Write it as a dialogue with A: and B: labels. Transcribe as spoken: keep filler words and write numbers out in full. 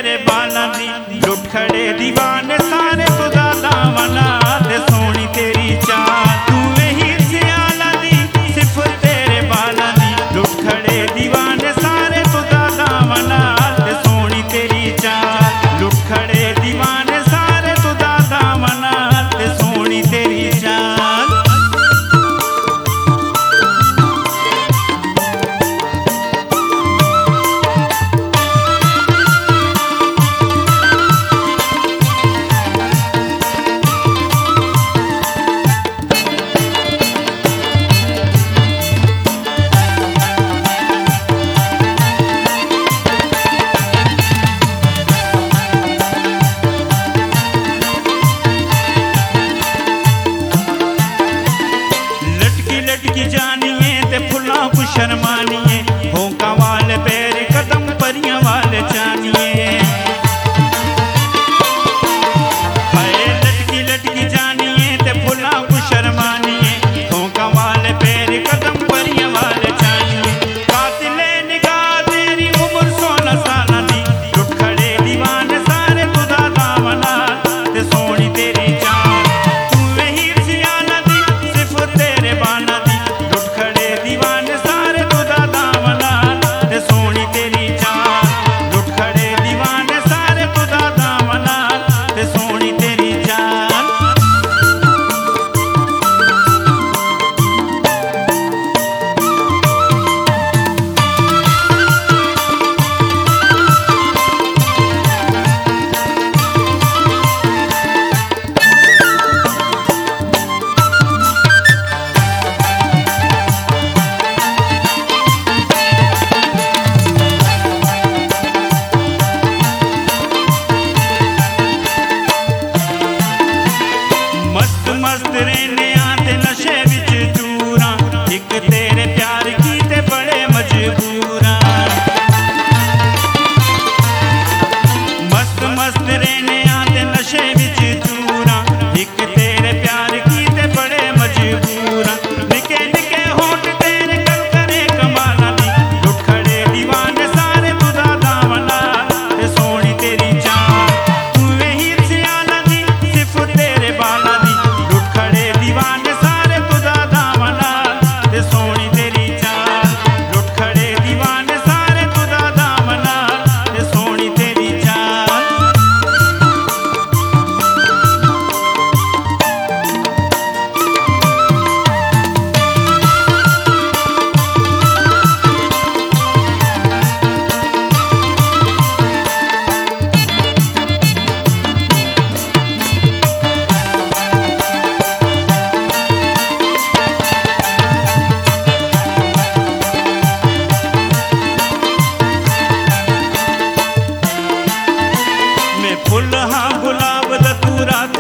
A: तेरे बालां दी लुट खड़े दीवाने सारे तुदा दामना ते सोनी तेरी चाल तू ही सियाला दी सिर्फ तेरे बालां दी लुट खड़े दीवाने सारे तुदा दामना ते सोनी तेरी चाल लुट खड़े दीवाने सारे तुदा दामना ते सोनी तेरी चाल। लटकी जानिए ते फुल्लां को शर्मानिए होंका वाल पैर कदम परियां वाल जानिए हाय लटकी लटकी जानिए ते फुल्लां को शर्मानिए होंका वाल पैर कदम परियां वाल जानिए कातिले निगाह तेरी उम्र सोलह साल दी लुट खड़े दीवाने सारे तुदा दामना ते सोनी तेरी चाल तू वही सियाला दी सिर्फ तेरे बाला मस्त रहने आते नशे विच चूरा एक तेरे प्यार की ते बड़े मजबूरा मस्त मस्त रहने आते नशे विच चूरा एक तेरे प्यार की ते बड़े मजबूरा निके निके होठ तेरे कल करे कमाला दी लुट खड़े दीवाने सारे तुदा दामना ते सोनी तेरी चाल तू वही सियाला दी सिर्फ तेरे बाला दी दीवाने सारे तुदा दामना ते सोनी तेरी चाल लुट खड़े दीवाने सारे तुदा दामना ते सोनी तेरी चाल। फुल हाँ गुलाब दा तू रात